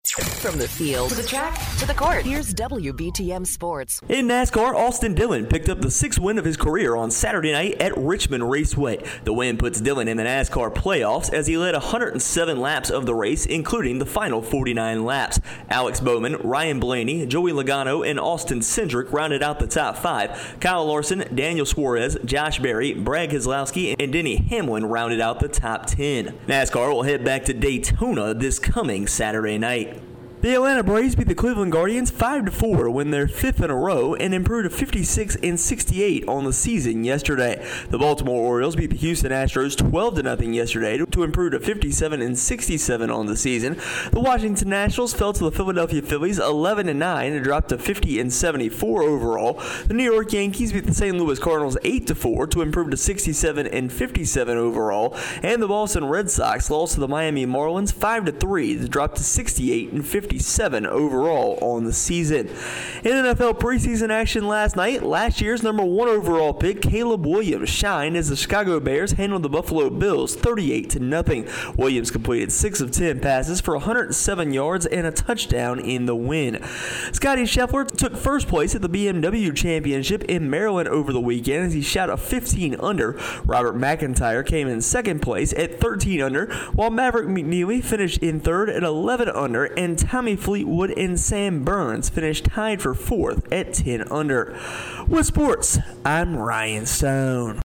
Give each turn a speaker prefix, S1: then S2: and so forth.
S1: From the field to the track to the court, here's WBTM Sports.
S2: In NASCAR, Austin Dillon picked up the 6th win of his career on Saturday night at Richmond Raceway. The win puts Dillon in the NASCAR playoffs as he led 107 laps of the race, including the final 49 laps. Alex Bowman, Ryan Blaney, Joey Logano, and Austin Cindric rounded out the top 5. Kyle Larson, Daniel Suarez, Josh Berry, Brad Keselowski, and Denny Hamlin rounded out the top 10. NASCAR will head back to Daytona this coming Saturday night. The Atlanta Braves beat the Cleveland Guardians 5-4, win their 5th in a row, and improved to 56-68 on the season yesterday. The Baltimore Orioles beat the Houston Astros 12-0 yesterday to improve to 57-67 on the season. The Washington Nationals fell to the Philadelphia Phillies 11-9 and dropped to 50-74 overall. The New York Yankees beat the St. Louis Cardinals 8-4 to improve to 67-57 overall, and the Boston Red Sox lost to the Miami Marlins 5-3 to drop to 68-57 overall on the season. In NFL preseason action last night, last year's number 1 overall pick, Caleb Williams, shined as the Chicago Bears handled the Buffalo Bills 38-0. Williams completed 6 of 10 passes for 107 yards and a touchdown in the win. Scotty Scheffler took first place at the BMW Championship in Maryland over the weekend as he shot a 15 under. Robert McIntyre came in second place at 13 under, while Maverick McNeely finished in third at 11 under, and Tommy Fleetwood and Sam Burns finished tied for 4th at 10 under. With sports, I'm Ryan Stone.